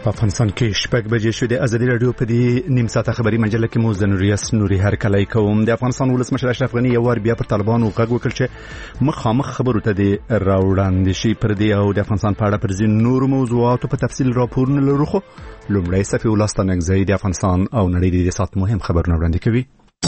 په افغانستان کې شپږ بجې شوې د ازادي راډیو په دې نیم ساعته خبري مجله کې مو زنوریاس نوري هرکلی کوم. د افغانستان ولسمشر اشرف غني یو وار بیا پر طالبانو غږ وکړ چې مخامخ خبرو ته د راوړاندې شي. پر دې او د افغانستان په اړه پر ځینو نورو موضوعاتو په تفصیل راپورونه لرو، خو لومړی صفي الله ستانکزی د افغانستان او نړۍ د دې ساعت مهم خبرونه وړاندې کوي.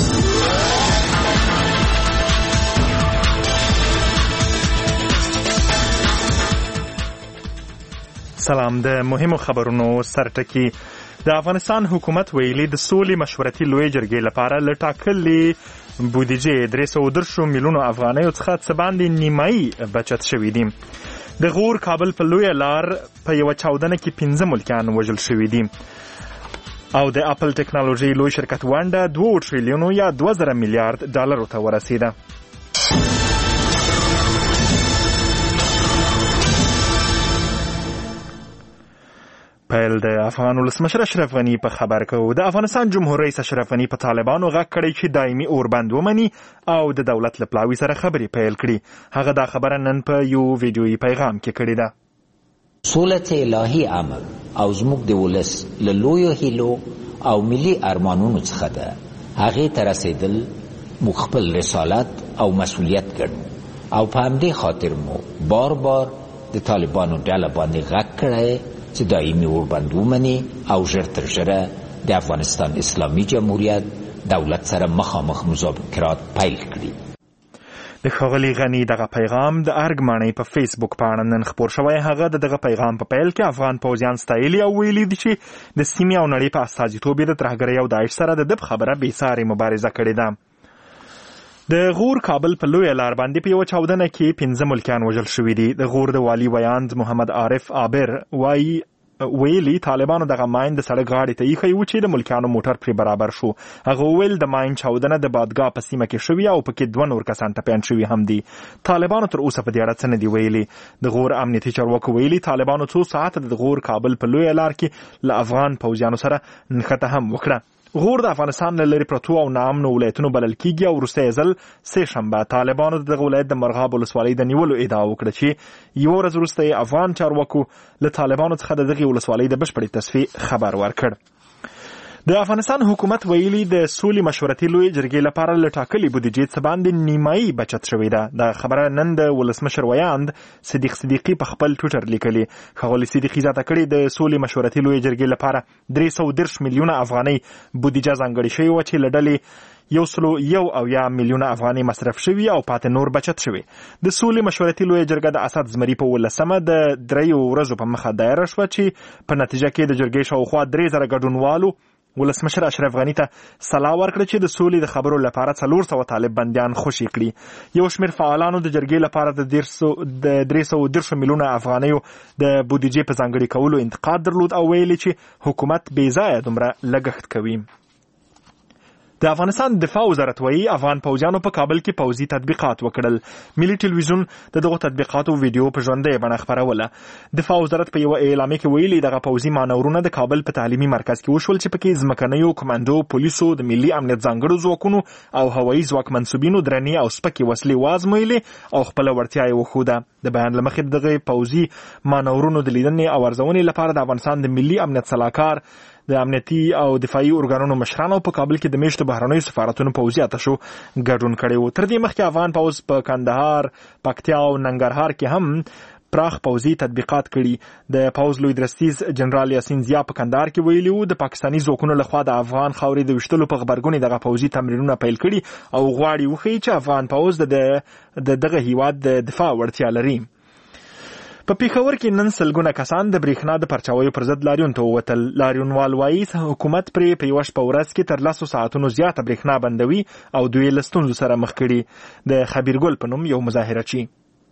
سلام. د مهمو خبرونو سرټکی. د افغانستان حکومت ویلي د سولې مشورتي لوی جرګې لپاره له ټاکلې بودیجې 310 میلیونو افغانیو څخه څه باندې نیمایي بچت شوي دي. د غور کابل په لویه لار په یوه چاودنه کې 15 ملکیان وژل شوي دي. او د اپل ټیکنالوژي لوی شرکت ونډه 2 ټریلیونو یا 2000 میلیارډ ډالرو ته ورسیده. پیل د افغان ولسمشر اشرف غني په خبر کو. د افغانستان جمهور رئیس اشرف غني په طالبانو غږ کړی چې دایمي اوربند ومني او د دولت له پلاوي سره خبرې پیل کړي. هغه دا خبره نن په یو ویډیويي پیغام کې کړې ده. سولت الهي امر او زموږ د ولس له لویو هیلو او ملي ارمانونو څخه ده. هغه ته رسیدل موږ خپل رسالت او مسؤلیت ګڼو او په همدې خاطر مو بار بار د طالبانو ډله باندې غږ کړی چې دایمي اوربند ومني او ژر تر ژره د افغانستان اسلامي جمهوریت دولت سره مخامخ مذاکرات پیل کړي. د ښاغلي غني دغه پیغام د ارګ ماڼۍ په فیسبوک پاڼه نن خپور شوی. هغه د دغه پیغام په پیل کې افغان پوځیان ستایلي او ویلي دي چې د سیمې او نړۍ په استازیتوب د ترهګرۍ او داعش سره د دب خبره بېسارې مبارزه کړې ده. د غور کابل په لویه لار باندې په یوه چاودنه کې 15 ملکیان وژل شوي دي. د غور د والي ویاند محمد عارف عابر ویلي طالبانو دغه ماین د سړک غاړې ته ایښی و چې د ملکیانو موټر پرې برابر شو. هغه وویل د ماین چاودنه د بادګاه په سیمه کې شوې او پکې 2 نور کسان ټپیان شوي هم دي. طالبانو تر اوسه په دې اړه څه نه دي ویلي. د غور امنیتي چارواکو ویلي طالبانو څو ساعته د غور کابل په لویه لار کې له افغان پوځیانو سره نښته هم وکړه. غور د افغانستان له لرې پرتو او ناامنو ولایتونو بلل کیږي او وروستی ځل سه شنبه طالبانو د دغه ولایت د مرغاب ولسوالۍ د نیولو ادعا وکړه چې یوه ورځ وروسته افغان چارواکو له طالبانو څخه د دغې ولسوالۍ د بشپړې تصفیې خبر ورکړ. د افغانستان حکومت ویلي د سولې مشورتي لوی جرګې لپاره له ټاکلې بودیجې څه باندې نیمایي بچت شوې ده. دا خبره نن د ولسمشر ویاند صدیق صدیقي په خپل ټویټر لیکلي. ښاغلي صدیقي زیاته کړې د سولې مشورتي لوی جرګې لپاره 310 میلیونه افغانۍ بودیجه ځانګړې شوې وه چې له ډلې 101 میلیونه افغانۍ مصرف شوي او پاتې نور بچت شوي. د سولې مشورتي لوی جرګه د اسد زمري په 18مه د 3 ورځو په مخه دایره شوه چې په نتیجه کې د جرګې شاوخوا 3000 ګډونوالو ولسمشر اشرف غني ته سلا ورکړه چې د سولې د خبرو لپاره 400 طالب بندیان خوشي کړي. یو شمېر فعالانو د جرګې لپاره د 310 میلیونه افغانیو د بودیجې په ځانګړي کولو انتقاد درلود او ویلي چې حکومت بې ځایه دومره لګښت کوي. د افغانستان دفاع وزارت وایي افغان پوځیانو په کابل کې پوځي تطبیقات وکړل. ملي ټلویزیون د دغو تطبیقاتو ویډیو په ژوندۍ بڼه خپروله. دفاع وزارت په یوه اعلامیه کې ویلي دغه پوځي مانورونه د کابل په تعلیمي مرکز کې وشول چې پکې ځمکنیو کمانډو، پولیسو، د ملي امنیت ځانګړو ځواکونو او هوایي ځواک منسوبینو درنې او سپکې وسلې وازمویلې او خپله وړتیا یې وښوده. د بیان له مخې دغه پوځي مانورونو د لیدنې او ارزونې لپاره د افغانستان د ملي امنیت سلاکار، د امنیتي او دفاعي ارګانونو مشرانو په کابل کې د میشتو بهرنیو سفارتونو پوځي اتشو ګډون کړی و. تر دې مخکې افغان پوځ په کندهار، پکتیا او ننګرهار کې هم پراخ پوځي تطبیقات کړي. د پوځ لوی درستیز جنرال یاسین ضیا په کندهار کې ویلي و د پاکستاني ځواکونو لخوا د افغان خاورې د ویشتلو په غبرګون دغه پوځي تمرینونه پیل کړي او غواړي وښیي چې افغان پوځ د دغه هیواد د دفاع وړتیا لري. په پیښور کې نن سلګونه کسان د برېښنا د پرچاویو پر ضد لاریون ته ووتل. لاریونوال وایي حکومت پرې په یوه شپه ورځ کې تر 10 ساعتونو زیاته برېښنا بندوي او دوی له ستونزو سره مخ کړي. د خبیرګل په نوم یو مظاهرچی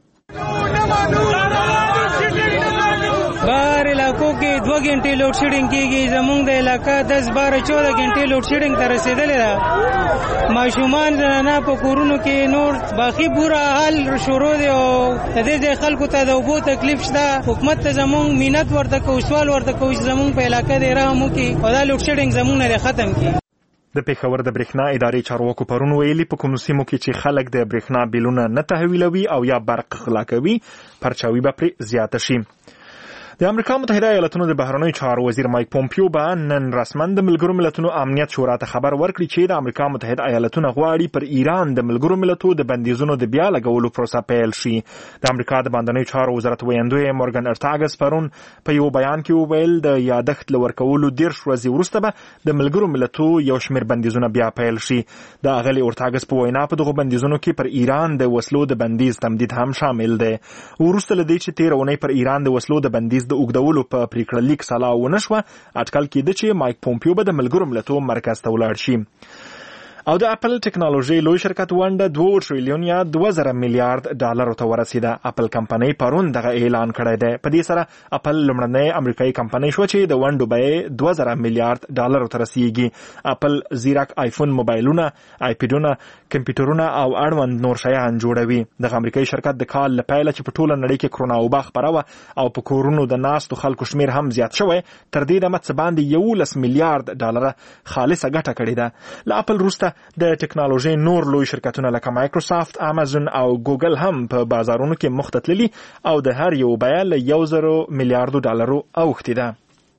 بهر علاقو کې 2 غنټې لوډ شیډینګ کېږي. زمونږ د علاقه 10 12 14 غنټې لوډ شیډینګ ته رسېدلې ده. ماشومان زنانه په کورونو کې نور باقي بوره حال شروع دی او د دې خلکو ته د اوبو تکلیف شته. حکومت ته زمونږ مینت ورته کوو، سوال ورته کوو چې زمونږ په علاقه د رحم وکړي او دا لوډ شیډینګ زمونږ نه ختم کړي. د پیښور د برېښنا ادارې چارواکو پرون ویلي په کومو سیمو کې چې خلک د برېښنا بیلونه نه تحویلوي او یا برق غلا کوي پرچاوي به پرې زیاته شي. د امریکا متحده ایالاتونو د بهرنیو چارو وزیر مایک پومپیو به نن رسما د ملګرو ملتونو امنیت شورا ته خبر ورکړي چې د امریکا متحده ایالاتونو غواړي پر ایران د ملګرو ملتونو د بندیزونو د بیا لګولو پروسه پیل شي. د امریکا د باندنیو چارو وزارت ویاندوی مورګن ارتاګس پرون په یو بیان کې وویل د یادښت لورکولو 10 ورځې وروسته به د ملګرو ملتونو یو شمېر بندیزونه بیا پیل شي. د اغلی ارتاګس په وینا په دغه بندیزونو کې پر ایران د وسلو د بندیز تمدید هم شامل دی. وروسته له دې چې 13 اونۍ پر ایران د وسلو د بندیز د اوږدولو په پریکړه لیک سلا ونه شوه، اټکل کېده چې مایک پومپیو به د ملګرو ملتونو مرکز ته ولاړ شي. او د اپل ټیکنالوژي لوی شرکت ونډه 2 ټریلیون یا 2000 میلیارډ ډالر ته ورسیده. اپل کمپنۍ پرون دغه اعلان کړی دی. په دې سره اپل لومړنۍ امریکایي کمپنۍ شو چې د ونډو بیه 2000 میلیارډ ډالر ته رسیږي. اپل زیرک آیفون موبایلونه، آیپډونه، کمپیوټرونه او اړوند نور شیان جوړوي. د امریکایي شرکت د کال لپاره چې په ټوله نړۍ کې کرونا وبا خپره و او په کورونو د ناستو خلکو شمیر هم زیات شوی، تر دې دمه څه باندې 11 میلیارډ ډالر خالصه ګټه کړې ده. له اپل وروسته د ټیکنالوژي نور لوی شرکتونه لکه مایکروسافت، امازون او ګوګل هم په بازارونو کې مختتللي او د هر یو بیه له 1000 میلیارډ ډالر اوښتې ده.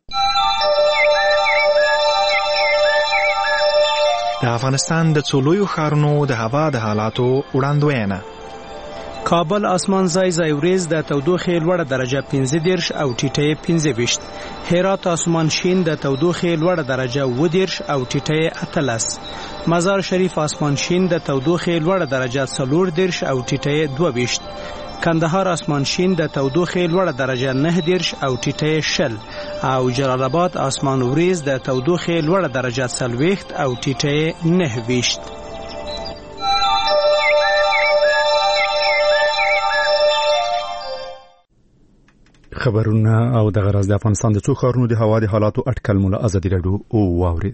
د افغانستان د څو لویو ښارونو د هوا د حالاتو وړاندوینه. کابل اسمان ځای ځای وریځ د تودوخې لوړه درجه 15 او ټیټه 25. هرات اسمان شین د تودوخې لوړه درجه 20 او ټیټه 18. مزار شریف اسمان شین د تودوخې لوړه درجه 14 او ټیټه 22. کندهار اسمان شین د تودوخې لوړه درجه 9 او ټیټه 0. او جلال آباد اسمان وریځ د تودوخې لوړه درجه 40 او ټیټه 9. خبرونه او د غرض د افغانستان د څو ښارونو د هوا د حالاتو اټکل مولا ازادي راډیو او واورید.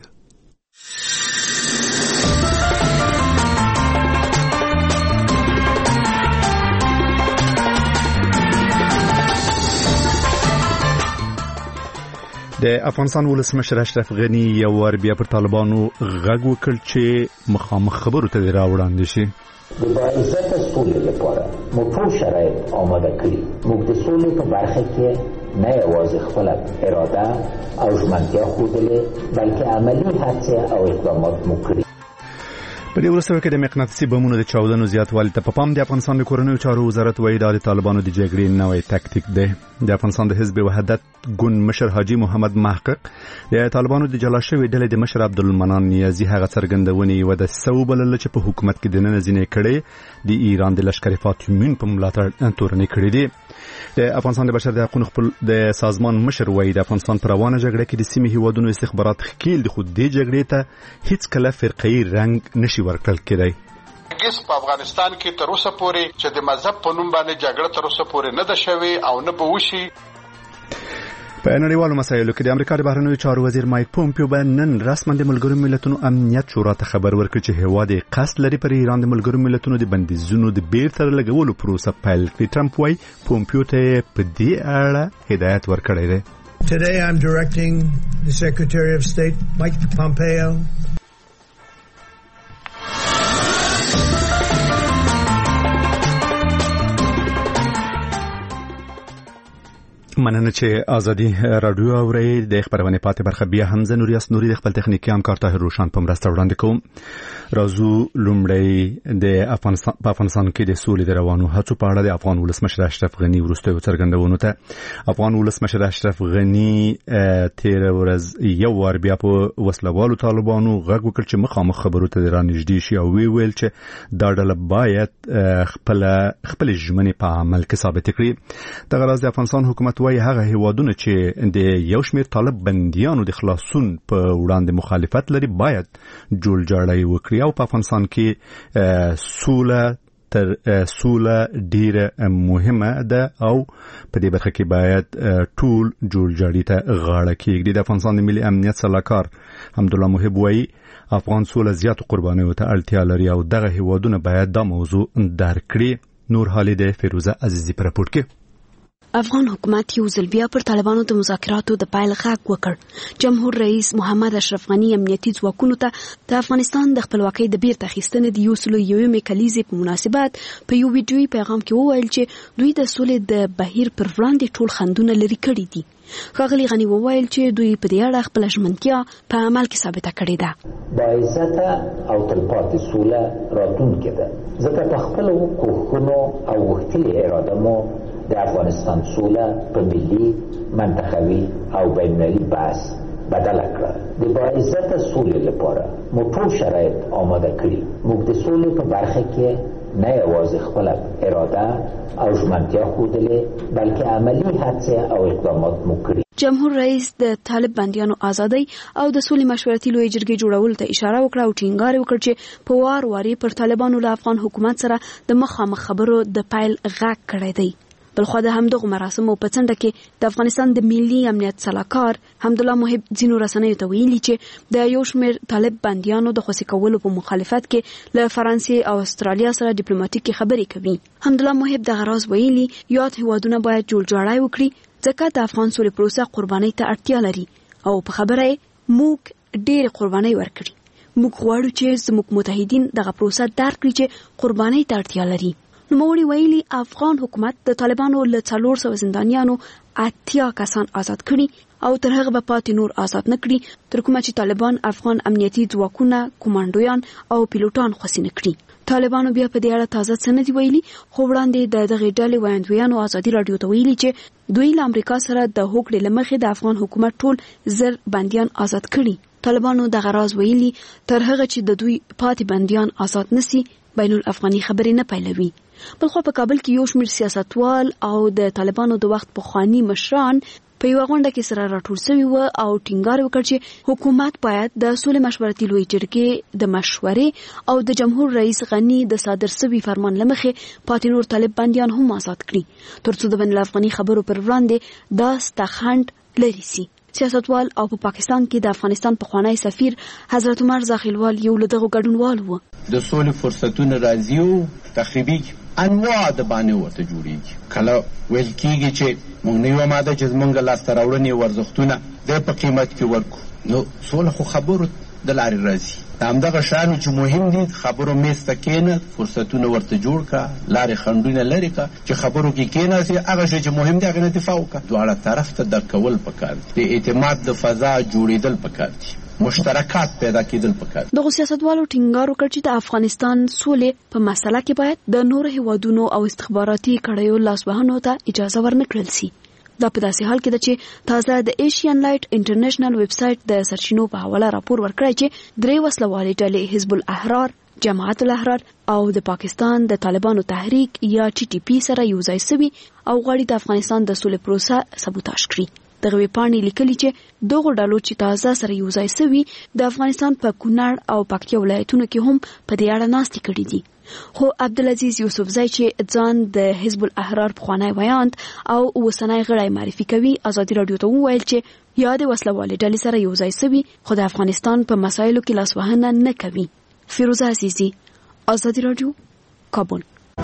د افغانستان ولسمشر اشرف غنی یو ور بیا پر طالبانو غږ وکړ چې مخامخ خبرو ته راوړاندې شي. د باعزت سولې لپاره مو ټول شرایط آماده کړي. موږ د سولې په برخه کې نه یوازې خپل اراده او ژمنتیا ښودلې، بلکې عملي هڅې او اقدامات مو کړي. په دې وروسته کې د مقناطیسي بمونو د چاودنو زیاتوالی ته په پام د افغانستان د کورنیو چارو وزارت وایي د طالبانو د جګړې نوې تاکتیک دی. د افغانستان د حزب وحدت ګوند مشر حاجی محمد محقق د طالبانو د جلا شوې ډلې د مشر عبدالمنان نیازي هغه څرګندونې و د سوبل چې په حکومت کې د نن ځینې کړي د ایران د لشکري فاطمین په ملاتړ تورنې کړې دي. د افغانستان د بشر د حقوقو خپل د سازمان مشر وایي د افغانستان پر روانه جګړه کې د سیمې هیوادونو استخبارات خکیل د خود دې جګړې ته هیڅ کله فرقي رنګ نشي ورکړل کېدای. په افغانستان کې تر اوسه پورې چې د مذهب په نوم باندې جګړه تر اوسه پورې نه ده شوې او نه به وشي. په نړیوالو مسایلو کې د امریکا د بهرنیو چارو وزیر مایک پومپیو به نن رسما د ملګرو ملتونو امنیت شورا ته خبر ورکړ چې هیواد قصد لري پر ایران د ملګرو ملتونو د بندیزونو د بیرته لګولو پروسه پیل کړي. ټرمپ وايي پومپیو ته په دې اړه هدایت ورکړی دی. Today I'm directing the Secretary of State Mike Pompeo مننه چې ازادي رادیو اوري. د خبرونه پاتې برخه بیا هم زنوریاس نوري د خپل تخنیکی همکار طاهر روشن په مرسته وړاندې کوم. راځو لومړی د افغانستان کې د سولې د روانو هڅو په اړه د افغان ولسمشر اشرف غنی وروسته څرګندونه ته. افغان ولسمشر اشرف غنی 13 ورځ یو ور بیا په وسلوالو طالبانو غږ وکړ چې مخامخ خبرو ته رانږدې شي او ویل چې دا ډله باید خپل ژمنې په عمل کې ثابت کړي. د غرض د افغانستان حکومت وایي هغه هیوادونه چې د یو شمېر طالب بندیانو د خلاصون په وړاندې مخالفت لري باید جوړجاړی وکړي او په افغانستان کې سوله ډیره مهمه ده او په دې برخه کې باید ټول جوړجاړي ته غاړه کېږدي. د افغانستان د ملي امنیت سلاکار حمدالله محب وایي افغان سوله زیاتو قربانیو ته اړتیا لري او دغه هیوادونه باید دا موضوع درک کړي. نور حالی د فیروزه عزیزی پر راپورټ کې. افغان حکومت یو ځل بیا پر طالبانو د مذاکراتو د پیل غږ وکړ. جمهور رئیس محمد اشرف غني امنیتي ځواکونو ته د افغانستان د خپلواکۍ د بیرته اخیستنې د 101 کلیزې په مناسبت په یو ویډیویي پیغام کې وویل چې دوی د سولې د بهیر پر وړاندې ټول خنډونه لرې کړي دي. ښاغلي غني وویل چې دوی په دې اړه خپله ژمنتیا په عمل کې ثابته کړې ده. باعزته او تلپاتې سوله راتلونکې ده، ځکه په خپلو کوښښونو او غوښتلې اراده مو د افغانستان سوله په ملي، منطقوي او بین‌المللي بحث بدله کړه. د باعزته سولې لپاره مو ټول شرایط آماده کړي. موږ د سولې په برخه کې نه یوازې خپله اراده او ژمنتیا ښودلې، بلکې عملي هڅې او اقدامات مو کړي. جمهور رئیس د طالب بندیانو ازادۍ او د سولې مشورتي لویې جرګې جوړولو ته اشاره وکړه او ټینګار وکړ چې په وار وارې پر طالبانو له افغان حکومت سره د مخامخ خبرو د پیل غږ کړی دی. بلخوا د همدغو مراسمو په څنډه کې د افغانستان د ملي امنیت سلاکار حمدالله محب ځینو رسنیو ته ویلي چې د یو شمېر طالب بندیانو د خوسي کولو په مخالفت کې له فرانسې او استرالیا سره ډیپلوماټیکي خبرې کوي. حمدالله محب دغه راز ویلي یاد هیوادونه باید جوړجاړی وکړي ځکه د افغان سولې پروسه قربانۍ ته اړتیا لري او په خبره موږ ډېرې قربانۍ ورکړي. موږ غواړو چې زموږ متحدین دغه پروسه درک کړي چې قربانۍ ته اړتیا لري. نوموړي ویلي افغان حکومت د طالبانو له 400 زندانیانو 80 کسان آزاد کړي او تر هغه به پاتې نور آزاد نه کړي تر کومه چې طالبان افغان امنیتي ځواکونه، کومانډویان او پیلوټان خوسي نه کړي. طالبانو بیا په دې اړه تازه څه نه دي ویلي، خو وړاندې د دغې ډلې ویاندویانو ازادي راډیو ته ویلي چې دوی له امریکا سره د هوکړې له مخې د افغان حکومت ټول زر بندیان آزاد کړي. طالبانو دغه راز ویلي تر هغه چې د دوی پاتې بندیان آزاد نسی بین الافغاني خبرې نه پیلوي. بلخوا په کابل کې یو شمېر سیاستوال او د طالبانو د وخت پخواني مشران په یوه غونډه کې سره راټول شوي و او ټینګار وکړ چې حکومت باید د سولې مشورتي لویې جرګې د مشورې او د جمهور رئیس غني د صادر شوي فرمان له مخې پاتې نور طالب بندیان هم آزاد کړي تر څو د بین الافغاني خبرو پر وړاندې دا سته خنډ لرې سي. سیاستوال او په پاکستان کې د افغانستان پخوانی سفیر حضرت عمر زاخیلوال یو له دغو ګډونوال و. د سولې فرصتونه راځي او تخریبي انواع د باندې ورته جوړیږي. کله ویل کېږي چې موږ نه یو ماده چې زموږ لاسته راوړنې ورزښتونه د په قیمت کې ورکو، نو سوله خو خبرو د لارې راځي. د همدغه شیانو چې مهم دي خبرو میز ته کښېنه، فرصتونه ورته جوړ کړه، لارې خنډونه لرې کړه، چې خبرو کې کښېناستې هغه شی چې مهم دی هغې نه دفاع وکړه. دواړه طرف ته درک کول پکار دي، د اعتماد د فضا جوړېدل پکار دي، مشترکات پیدا کېدل پکار. دغه سیاستوالو ټینګار وکړ چې د افغانستان سولې په مسله کې باید د نورو هیوادونو او استخباراتي کړیو لاسوهنو ته اجازه ورنکړل شي. دا په داسې حال کې ده چې تازه د ایشین لایټ انټرنیشنل ویب سایټ د سرچینو په حواله راپور ورکړی چې 3 وسلوالې ډلې حزب الاحرار، جماعت الاحرار او د پاکستان د طالبانو تحریک یا TTP سره یوځای شوي او غواړي د افغانستان د سولې پروسه سبوتاژ کړي. دغه ویبپاڼې لیکلي چې دغو ډلو چې تازه سره یوځای شوي د افغانستان په کونړ او پکتیا ولایتونو کې هم په دې اړه ناستې کړي دي. خو عبدالعزیز یوسفزی چې ځان د حزب الاحرار پخوانی ویاند او اوسنی غړی معرفي کوي ازادي راډیو ته وویل چې یا د وسلوالې ډلې سره یوځای شوي خو د افغانستان په مسایلو کې لاسوهنه نه کوي. فیروزه عزیزی، ازادي راډیو، کابل.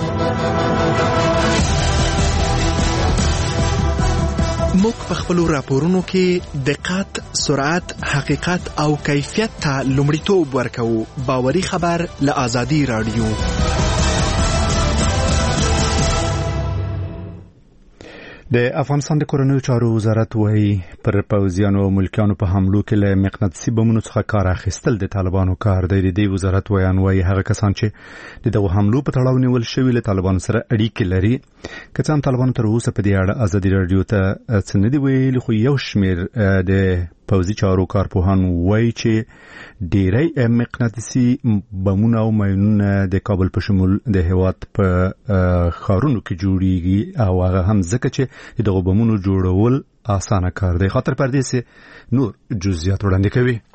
موږ په خپلو راپورونو کې دقت، سرعت، حقیقت او کیفیت ته لومړیتوب ورکوو. باوري خبر له ازادي راډیو. د افغانستان د کورنیو چارو وزارت وایي پر پوځیانو او ملکیانو په حملو کې له مقناطیسي بمونو څخه کار اخیستل د طالبانو کار دی. د دې وزارت وایي هغه کسان چې د دغو حملو په تړاو نیول شوي له طالبانو سره اړیکې لري. که څه هم طالبانو تر اوسه په دې اړه ازادي راډیو ته څه نه دي ویلي، خو یو شمېر د پوځي چارو کارپوهان وایي چې ډېری مقناطیسي بمونه او ماینونه د کابل په شمول د هېواد په ښارونو کې جوړیږي او هغه هم ځکه چې دغه بمونو جوړول اسانه کار دی. خاطر پردې سه نور جزئیات وړاندې کوي.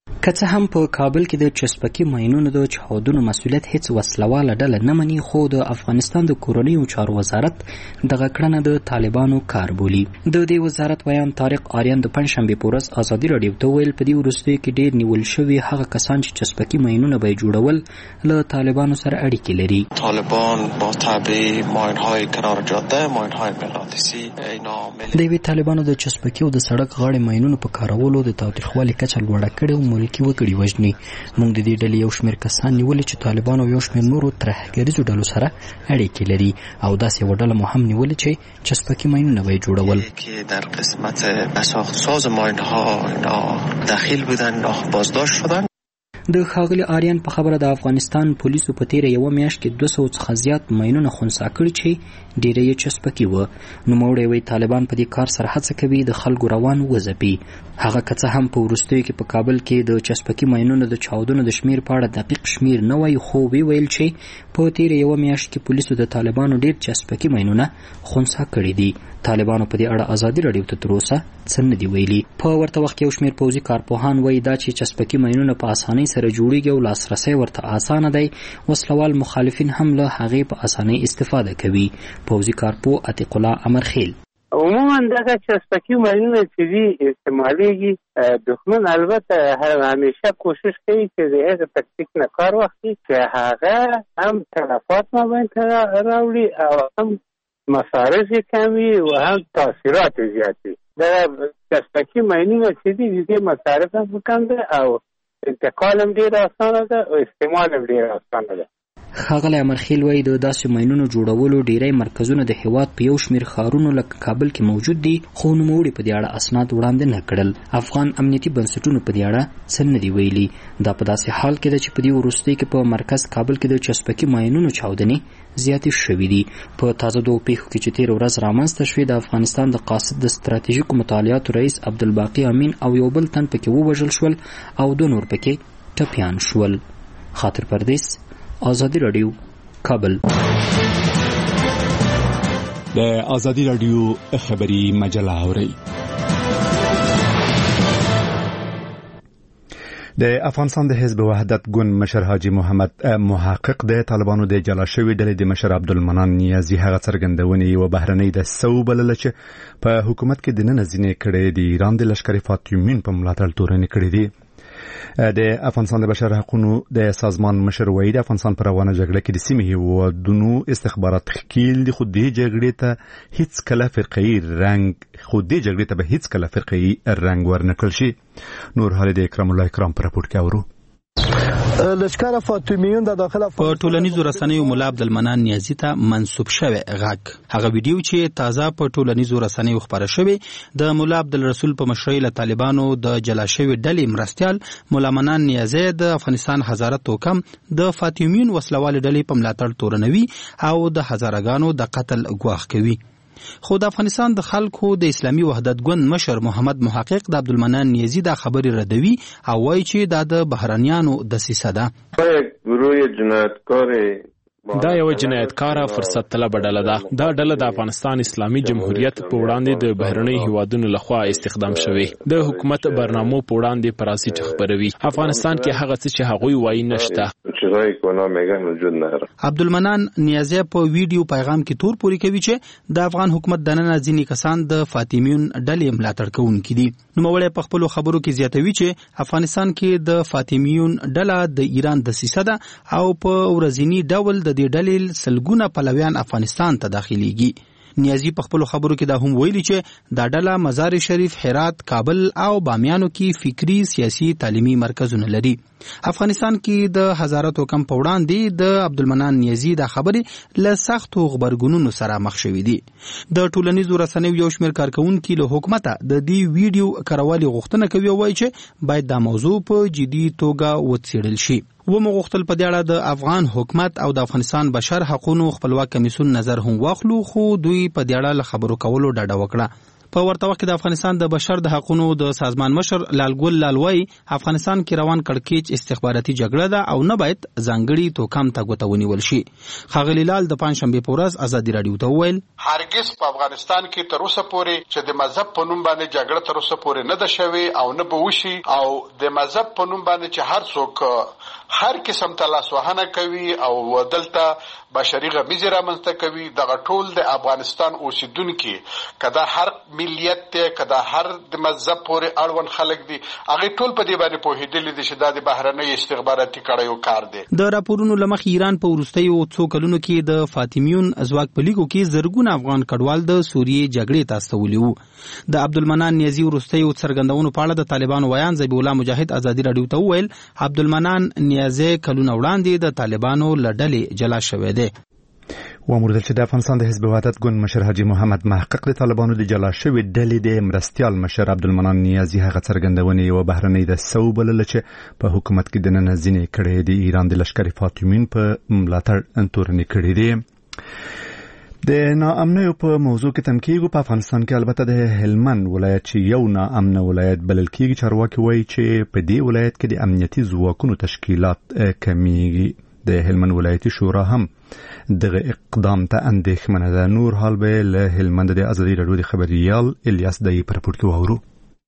که څه هم په کابل کې د چسپکي ماینونو د چاودنو مسؤلیت هیڅ وسلواله ډله نه مني، خو د افغانستان د کورنیو چارو وزارت دغه کړنه د طالبانو کار بولي. د دې وزارت ویان طارق آریان د پنځشنبې په ورځ ازادي راډیو ته ویل په دې وروستیو کې ډېر نیول شوي هغه کسان چې چسپکي ماینونه به جوړول له طالبانو سره اړیکې لري. طالبان با تعبیه ماین‌های کنار جاده، ماین‌های مغناطیسی اینا د یوې طالبانو د چسپکي او د سړک غاړې ماینونو په کارولو د تاوتریخوالي کچه لوړه کړې او ملکي وګړي وژني. موږ د دې ډلې یو شمېر کسان نیولي چې طالبانو او یو شمېر نورو ترهګریزو ډلو سره اړیکې لري او داسې یوه ډله مو هم نیولې چې چسپکي ماینونه به یې جوړول. که در قسمت ساختساز ماین‌ها اینا دخیل بودن بازداشت شدن. د ښاغلي آریان په خبره د افغانستان پولیسو په تیره یوه میاشت کې 200 څخه زیات ماینونه خنثی کړي چې ډیری یې چسپکي وه. نوموړی وایي طالبان په دې کار سره هڅه کوي د خلکو روان وځپي. هغه که څه هم په وروستیو کې په کابل کې د چسپکي ماینونو د چاودنو د شمیر په اړه دقیق شمیر نه وایي، خو ویل چې په تیره یوه میاشت کې پولیسو د طالبانو ډیر چسپکي ماینونه خنثی کړي دي. طالبانو په دې اړه ازادي راډیو ته تر اوسه څه نه دي ویلي. په ورته وخت کې یو شمېر پوځي کارپوهان وایي دا چې چسپکي ماینونه په اسانۍ سره جوړیږي او لاسرسی ورته اسانه دی، وسلوال مخالفین هم له هغې په اسانۍ استفاده کوي. پوځي کارپوه عتیق الله امرخیل عموما دغه چسپکي ماینونه چې دي استعمالیږي، دښمن البته همیشه کوشش کوي چې د هغه تکتیک نه کار واخلي چې هغه هم تلفات مابین ته راوړي او هم مصارف کمی و هم تاثیرات زیاتی. د چسپکي ماینونه چې دي د دې مصارف هم کم ده او انتقال هم ډېر اسانه ده او استعمال هم ډېر اسانه ده. ښاغلی امرخیل وایي د داسې ماینونو جوړولو ډیری مرکزونه د هیواد په یو شمېر ښارونو لکه کابل کې موجود دي، خو نوموړي په دې اړه اسناد وړاندې نه کړل. افغان امنیتي بنسټونو په دې اړه څه نه دي ویلي. دا په داسې حال کې ده چې په دې وروستیو کې په مرکز کابل کې د چسپکي ماینونو چاودنې زیاتې شوي دي. په تازه دوو پیښو کې چې تېره ورځ رامنځته شوې، د افغانستان د قاصد د ستراتیژیکو مطالعاتو رئیس عبدالباقي امین او یو بل تن پکې ووژل شول او 2 نور پکې ټپیان شول. خاطر پردیس، آزادی رادیو، کابل. د آزادی رادیو خبری مجله اورئ. د افغانستان د حزب وحدت ګوند مشر حاجی محمد محقق د طالبانو د جلا شوی ډلې د مشر عبدالمنان نیازی هغه څرګندونې و بهرنۍ د بلله چې په حکومت کې د نن ځینې کړي د ایران د لشکري فاطمیون په ملاتړ تورنې کړي دي. د افغانستان د بشر حقوقو د سازمان مشر وایي د افغانستان پر روانه جګړه کې د سیمې هیوادونو استخبارات ښکیل دي، خو دې جګړې ته هیڅ کله فرقه‌ایي رنګ ورنکړل شي. نور حال د اکرام الله اکرام پر راپور کې اورو. لشکر فاطمیون د داخله په ټولنیزو رسنیو مولا عبدالمنان نیازی ته منسوب شوی غږ، هغه ویډیو چې تازه په ټولنیزو رسنیو خپاره شوی د مولا عبدالرسول په مشرۍ له طالبانو د جلا شوی ډلې مرستیال مولا منان نیازی د افغانستان هزاره توکم د فاطمیون وسلوال ډلې په ملاتړ تورنوي او د هزارهګانو د قتل ګواښ کوي. خو د افغانستان د خلکو د اسلامي وحدت ګوند مشر محمد محقق د عبدالمنان نیازی دا خبرې ردوي او وایي چې دا د بهرنیانو دسیسه ده. دا یو جنایتکاره فرصت طلب ډله ده. دا ډله د افغانستان اسلامي جمهوریت په وړاندې د بهرنۍ هیوادونو لخوا استخدام شوی، د حکومت برنامو په وړاندې پراسیټ خبروي. افغانستان کې هغه څه چې هغوی وایي نشته. عبدالمنان نیازی په ویډیو پیغام کې تور پوري کوي چې د افغان حکومت دننه ځینې کسان د فاطمیون ډلې ملاتړ کوونکي دي. نوموړی په خپلو خبرو کې زیاتوي چې افغانستان کې د فاطمیون ډله د ایران دسیسه ده او په ورځنی ډول د دې ډلې سلګونه پلویان افغانستان ته داخليږي. نیازی په خپلو خبرو کې دا هم ویلي چې دا ډله مزار شریف، هرات، کابل او بامیانو کې فکری، سیاسي، تعلیمي مرکزونه لري. افغانستان کې د هزاره توکم په وړاندې د عبدالمنان نیازی دا خبرې له سختو غبرګونونو سره مخ شوې دي. د ټولنیزو رسنیو یو شمېر کارکونکي له حکومته د دې ویډیو کارولو غوښتنه کوي او وایي چې باید دا موضوع په جدي توګه وڅېړل شي. ومغوښتل په دې اړه د افغان حکومت او د افغانستان بشر حقوقو خپلواک کمیسیون نظر هم واخلو، خو دوی په دې اړه له خبرو کولو ډډه وکړه. په ورته وخت کې د افغانستان د بشر د حقوقو د سازمان مشر لالګل لالوی افغانستان کې روان کړکېچ استخباراتي جګړه ده او نه باید ځانګړي توکم ته ګوته ونیول شي. ښاغلي لال د پنځشنبه په ورځ ازادي راډیو ته وویل هرگز په افغانستان کې تر اوسه پورې چې د مذهب په نوم باندې جګړه تر اوسه پورې نه ده شوې او نه به وشي او د مذهب په نوم باندې چې هر څوک هر قسم ته لاسوهنه کوي او دلته بشري غمیزه رامنځته کوي دغه ټول د افغانستان اوسیدونکو کدا هر ملیت ته کدا هر د مذهب پورې اړوند خلک دي هغه ټول په دې باندې پوهېدلي دي چې د بهرنۍ استخباراتي کړیو کار دی. د راپورونو لمخ ایران په وروستیو څو کلونو کې د فاطمیون ځواک په لیګو کې زرګونه افغان کډوال د سوریې جګړې ته استولي وو. د عبدالمنان نیازي وروستیو څرګندونو په اړه د طالبانو ویان ذبیح الله مجاهد ازادي راډیو ته وویل عبدالمنان نیازي کلونه وړاندې د طالبانو له ډلې جلا شوی دی. واموردل چې د افغانستان د حزب وحدت ګوند مشر حاجی محمد محقق د طالبانو د جلا شوی ډلې د مرستیال مشر عبدالمنان نیازي هغه څرګندونې یو بهرنۍ د سوبل چې په حکومت کې د نن ځینې کړي د ایران د لشکري فاطمین په ملاتړ تورنې کړي دي. د ناامنیو په موضوع کې تمکیږو په افغانستان کې البته د هلمند ولایت چې یو ناامن ولایت بلل کېږي چارواکي وایي چې په دې ولایت کې د امنیتي ځواکونو تشکیلات کمیږي. د هلمند ولایتي شورا هم دغه اقدام ته اندېښمنه ده. نور حال به له هلمند د ازادي راډیو د خبريال الیاس دای په راپور کې واورو.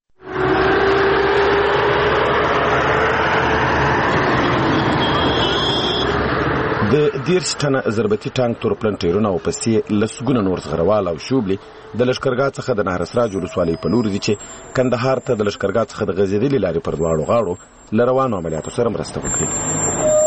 د 10 ټنه ضربتي ټانک تورپلن ټیرونه او پسې لسګونه نور زغروال او شوبلي د لشکرګاه څخه د نهرسراج ولسوالۍ په لور دي چې کندهار ته د لشکرګاه څخه د غزیدلې لارې پر دواړو غاړو لروانو عملیاتو سره مرسته وکړي.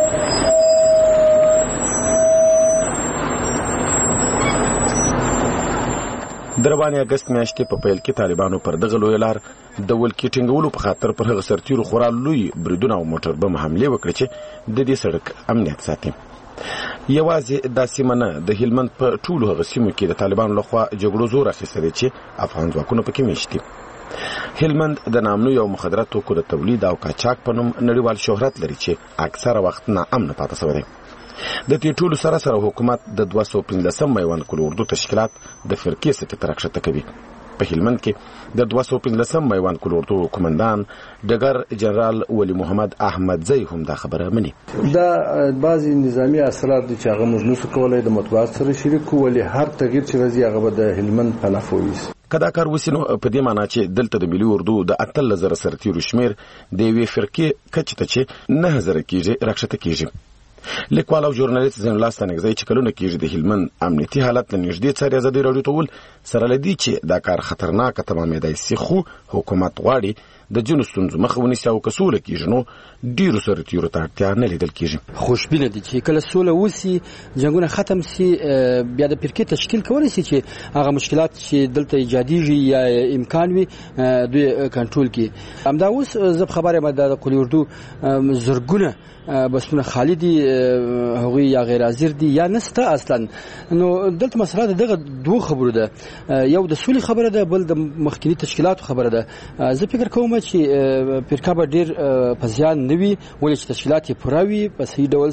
د روانې اگست میاشتې په پیل کې طالبانو پر دغه لوی لار د ولکې ټینګولو په خاطر پر هغه سرتیرو خورا لوی بریدونه او موټر بم حمله وکړي چې د دې سړک امنیت ساتي. یوازې د سیمه نه د هلمند په ټولو هغه سیمو کې د طالبانو لخوا جګړو زور اخیستی چې افغان ځواکونه پکې میشتي. هلمند د نامنو یو مخدره توکو د تولید او قاچاق په نوم نړیوال شهرت لري چې اکثره وخت ناامن پاتې شوی دی. د دې ټولو سره حکومت د 215 میوان کل اردو تشکیلات د فرقې سطح ته راښکته کوي. په هلمند کې د 215 میوان کل اردو قومندان ډګر جنرال ولی محمد احمد زئی هم دا خبره مني. دا بعضی نظامی اسرار دي چې هغه موږ نشو کولای د مطبوعات سره شریک کوو، ولی هر تغییر چې راځي هغه به د هلمند په نفع وي. کدا کار وسینو په دې معنی چې دلته د ملي اردو د 8000 سرتیرو شمیر د یوې فرقې کچ ته چې 9000 کېږي راښکته کېږي. لیکوال او ژورنالیست زین الله ستانګزی چې کلونه کېږي د هلمند امنیتي حالت له نږدې څاري ازادي راډیو ته ول سره لدی چې دا کار خطرناک تمامېدای شي، خو حکومت غواړي د جنو ستونزو مخه ونیسي او که سوله کېږي نو ډیرو سرتیرو ته اړتیا نه لیدل کېږي. خوشبینه دي چې کله سوله وسی جنگونه ختم سي بیا د فرقې تشکیل کولی شي چې هغه مشکلات چې دلته ایجادیږي یا امکان وي دوی کنټرول کړي. همدا اوس زه خبره یم د قلی اردو زرګونه بسونه خالدي هغوی یا غیر حاضر دي یا نسته اصلا. نو دلته مسله دغه دوه خبرو ده، یو د سولې خبره ده، بل د مخکنی تشکیلاتو خبره ده. زه فکر کوم چې فرقه به ډیر په زیان نه وي، ولې چې تشکیلات یې پوره وي په صحیح ډول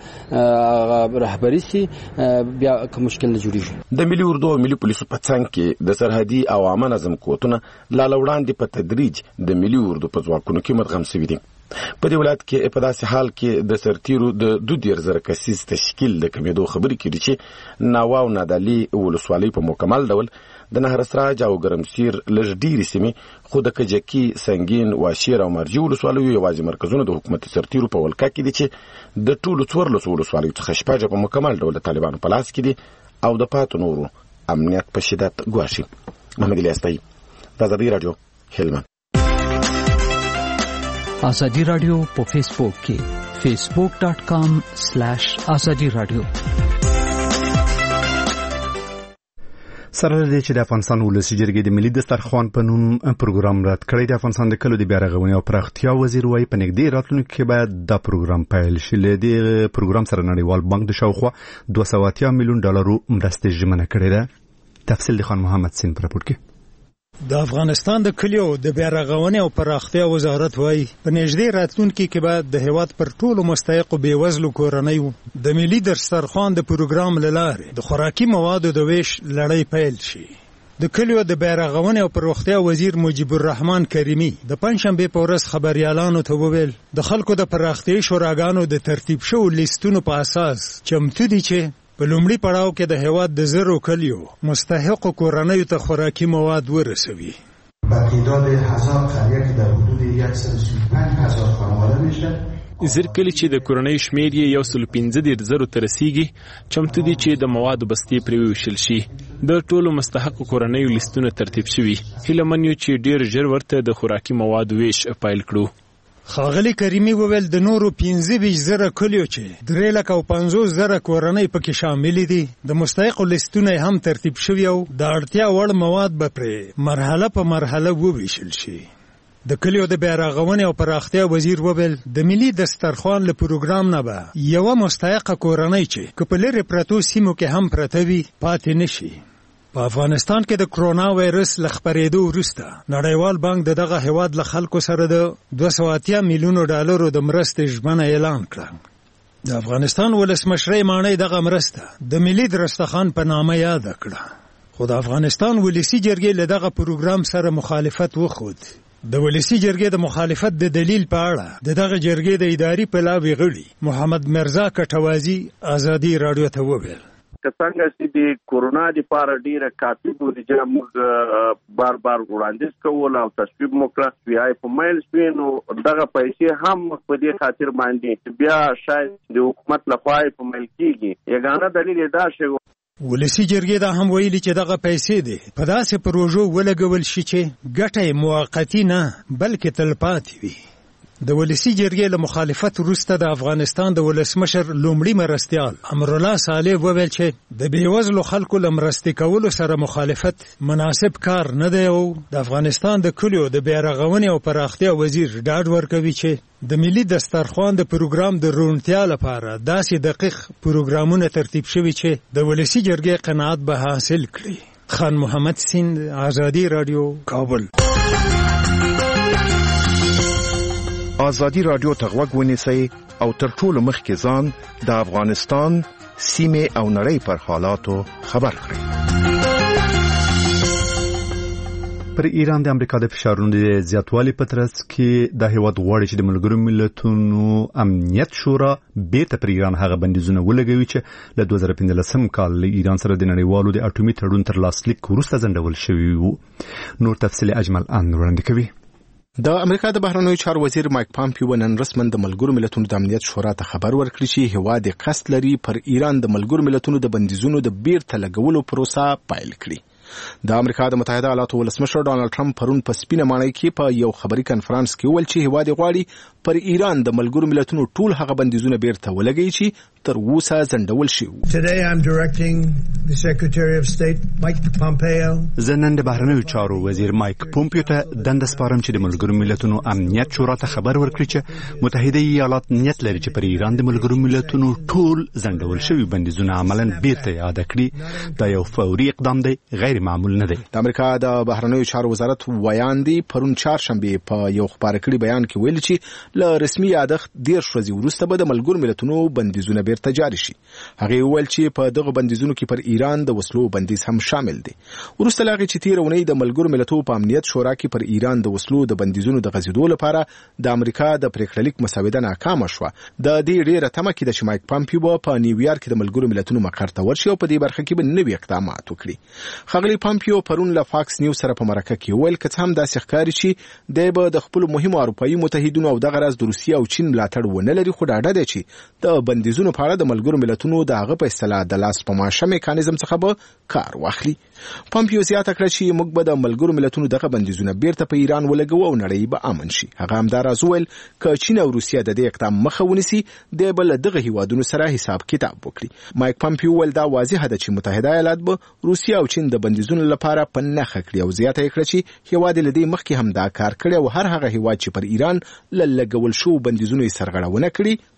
سره رهبري سي بیا کوم مشکل نه جوړیږي. د ملي اردو او ملي پولیسو په څنګ کې د سرحدي او عامه نظم قوتونه لا وړاندې په تدریج د ملي اردو په ځواکونو کې مدغم شوي دي. په دې ولایت کې په داسې حال کې د سرتیرو د 2000 کسیز تشکیل د کمیدو خبرې کړي چې ناوا او نادالي ولسوالۍ په مکمل ډول د نهرسراج او ګرمسیر لږ ډېرې سیمې خو د کجکي، سنگین، واشیر او مرجي ولسوالیو یوازې مرکزونه د حکومتي سرتیرو په ولکه کې دي چې د ټولو 14 ولسوالیو څخه شپږ په مکمل ډول د طالبانو په لاس کې دي او د پاتو نورو امنیت په شدت ګواښي. محمد الیاس دای، ازادي راډیو، هلمند. ازادي راډیو په فیسبوک کې facebook.com/ازادي راډیو. سره دې چې د افغانستان ولسی جرګې د ملي دسترخوان په نوم پروګرام رد کړی. د افغانستان د کلو د بیا رغونې او پراختیا وزیر وایي په نږدې راتلونکي کې باید دا پروګرام پیل شي. له دې پروګرام سره نړیوال بانک د شاوخوا $280 میلیون مرستې ژمنه کړې ده. تفصیل د خان محمد سین پر راپور کې. د افغانستان د کلیو د بیا رغونې او پراختیا وزارت وایي په نږدې راتلونکي کې به د هیواد پر ټولو مستحقو بېوزلو کورنیو د ملي دسترخوان د پروګرام له لارې د خوراکي موادو د ویش لړۍ پیل شي. د کلیو د بیرغونې او پروختیا وزیر مجیب الرحمن کریمی د پنځشنبه په ورځ خبريالانو ته وویل د خلکو د پراختیا شوراګانو د ترتیب شوو لیستونو په اساس چمتو دي چې په لومړي پړاو کې د هیواد د زرو کلیو مستحق کورنیو ته خوراکي مواد ورسوي. با تعداد 1000 قریه که در حدود 135,000 خانواده میشه. زر کلی چې د کورنۍ شمیر یې 115,000 ته رسیږي چمتو دي چې د موادو بستې پرې وویشل شي. د ټولو مستحق کورنیو لیستونه ترتیب شوي. هیله من یو چې ډیر ژر ورته د خوراکي موادو ویش پیل کړو. ښاغلي کریمي وویل د نورو 15,000 کلیو چې 350,000 کورنۍ پکې شامل دي د مستحقو لیستونه هم ترتیب شوي او د اړتیا وړ مواد به پرې مرحله په مرحله وویشل شي. د کلیو د بیرغونې او پراختیا وزیر وویل د ملي دسترخوان له پروګرام نه به یوه مستحقه کورنۍ چې که په لرې پرتو سیمو کې هم پرته وي پاتې نشي. په افغانستان کې د کرونا وایرس له خپرېدو وروسته نړیوال بانک دغه هیواد له خلکو سره د $280 میلیونو د مرستې ژمنه اعلان کړه. د افغانستان ولسمشرۍ ماڼۍ دغه مرسته د ملي دسترخوان په نامه یاد کړه. خو د افغانستان ولسی جرګې له دغه پروګرام سره مخالفت وښود. د ولسی جرګې د مخالفت د دلیل په اړه دغه جرګې د اداري پلاوي غړي محمد مرزا کټوازی آزادي رادیو ته وویل څنګه چې د کورونا د لپاره ډیره کافي بودیجه موږ بار وړاندیز کول او تصویب وکړه چې په مایل سپینو دغه پیسې هم په دې خاطر باندې بیا شاید د حکومت لخوا په مایل کیږي یګانه دلیل دا شی. ولسی جرګې دا هم ویلي چې دغه پیسې دي په داسې پروژو ولګول شي چې ګټه موقتی نه بلکې تلپاتې وي. د ولسی جرګې له مخالفت وروسته د افغانستان د ولسمشر لومړي مرستیال امرالله صالح وویل چې د بېوزلو خلکو له مرستې کولو سره مخالفت مناسب کار نه دی او د افغانستان د کلیو د بیرغونې او پراختیا وزیر ډاډ ورکوي چې د ملي دسترخوان د پروګرام د روڼتیا لپاره داسې دقیق پروګرامونه ترتیب شوي چې د ولسی جرګې قناعت به حاصل کړي. خان محمد سیند آزادي رادیو کابل. آزادي رادیو ته غوږ ونیسئ او تر ټولو مخکې ځان د افغانستان سیمې او نړۍ پر حالاتو خبر کړئ. پر ایران د امریکا د فشارونو د زیاتوالي په ترڅ کې د هیواد غواړي چې د ملګرو ملتونو امنیت شورا بیرته پر ایران هغه بندیزونه ولګوي چې له 2015 کال له ایران سره د نړیوالو د اټومي تړون تر لاسلیک وروسته ځنډول شوی وو. نور تفصیل اجمل ان وړاندې کوي. د امریکا د بهرنیو چارو وزیر مایک پامپیو نن رسمن د ملګرو ملتونو د امنیت شورا ته خبر ورکړی چې هیواد قصد لري پر ایران د ملګرو ملتونو د بندیزونو د بیرته لګولو پروسه پیل کړي. د امریکا د متحده ایالاتو ولسمشر ډانلډ ټرمپ پرون په سپینه ماڼۍ کې په یو خبري کانفرنس کې ویل چې هیواد غواړي پر ایران د ملګرو ملتونو ټول هغه بندیزونه بیرته ولګوي چې تر اوسه ځنډول شوي. Today I'm directing the Secretary of State Mike Pompeo. زه نن د بهرنیو چارو وزیر مایک پومپیو ته دنده سپارم چې د ملګرو ملتونو امنیت شورا ته خبر ورکړي چې متحده ایالات نیت لري چې پر ایران د ملګرو ملتونو ټول ځنډول شوي بندیزونه عملاً بیرته یاد کړي. دا یو فوري اقدام دی، غیر معمول نه دی. د امریکا د بهرنیو چارو وزارت ویاندې پرون چهارشنبه په یو خبري کړي بیان کې ویل چې له رسمي یادښت 10 ورځې وروسته به د ملګرو ملتونو بندیزونه بیرته جاري شي. هغه ویل چې په دغه بندیزونو کې پر ایران د وسلو بندیز هم شامل دی. وروسته لاغي چې تیر اونۍ د ملګرو ملتونو په امنیت شورا کې پر ایران د وسلو د بندیزونو د غځیدو لپاره د امریکا د پریکړلیک مسوده ناکامه شوه. د دې ډیره تمه کې د مایک پامپیو په نیویارک کې د ملګرو ملتونو مقر ته ورشي او په دې برخه کې به نوي اقدامات وکړي. خغلی پامپیو پرون له فاکس نیوز سره په مرکه کې ویل که هم داسې ښکاري چې د به د خپل مهمو اروپایي متحدینو او دغه راز د روسیې او چین ملاتړ ونه لري، خو ډاډه دی چې د بندیزونو په اړه د ملګرو ملتونو د هغه په اصطلاح د لاس په ماشه میکانیزم څخه به کار واخلي. پامپیو زیاته کړه چې موږ به د ملګرو ملتونو دغه بندیزونه بیرته په ایران ولګو او نړۍ به امن شي. هغه هم دا راز ویل که چین او روسیه د دې اقدام مخه ونیسي د بل دغه هیوادونو سره حساب کتاب وکړي. مایک پامپیو ول دا واضح ده چې متحده ایالات به روسیه او چین د بندیزونو لپاره په نخښه کړي او زیاته کړه چې هیواد لدی مخکې هم دا کار کړی او هر هغه هیواد چې پر ایران لګول شو بندیزونه یې سرغړونه کړي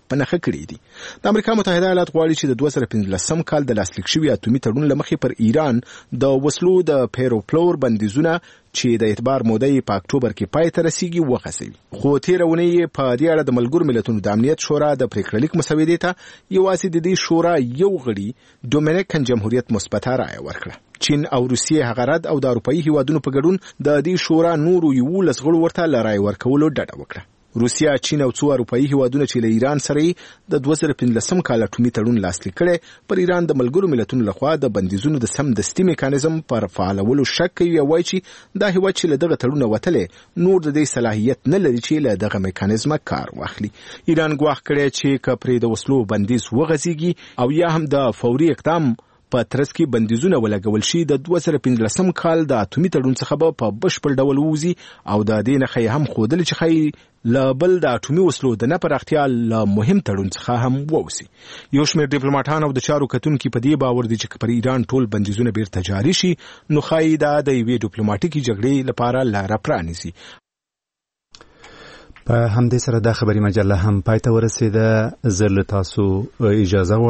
په نخښه کړي دي. د امریکا متحده ایالات غواړي چې د 2015 کال د لاسلیک شوي اتومي تړون له مخې پر ایران د وسلو د پیروپلور بندیزونه چې د اعتبار موده په اکتوبر کې پای ته رسیږي وغځوي. خو تېره اونۍ په دې اړه د ملګرو ملتونو د امنیت شورا د پریکړه لیک مسودې ته یوازې د دې شورا یو غړي ډومینیکن جمهوریت مثبته رایه ورکړه. چین او روسیې هغه رد او د اروپایي هیوادونو په ګډون د دې شورا نورو 11 غړو ورته له رایې ورکولو ډډه وکړه. روسیا، چین او څو اروپایي هیوادونه چې له ایران سره د 2015 کال اټومي تړون لاسلیک کړي پر ایران د ملګرو ملتونو لخوا د بندیزونو د سمدستي میکانیزم پر فعالولو شک کوي او وایي چې دا هیواد چې له دغه تړون وتلې نور د دې صلاحیت نه لري چې له دغه میکانیزم کار واخلي. ایران ګواښ کړی چې کپرې د وسلو بندیز وغځيږي او یا هم د فوري اقدام په ترڅ کې بندیزونه ولګول شي د 2015 کال د اتومي تړون څخه په بشپړ ډول ووزي او د دې نښې هم ښودل چې ښایي له بل د اټومي وسلو د نه پراختیا له مهم تړون څخه هم ووسي. یو شمېر ډیپلوماټان او د چارو کتونکي په دې باور دي چې پر ایران ټول بندیزونه بیرته جاري شي نو ښایي دا د یوې ډیپلوماټیکي جګړې لپاره لاره پرانیزي. په همدې سره دا خبري مجله هم پای ته ورسېده. زه له تاسو اجازه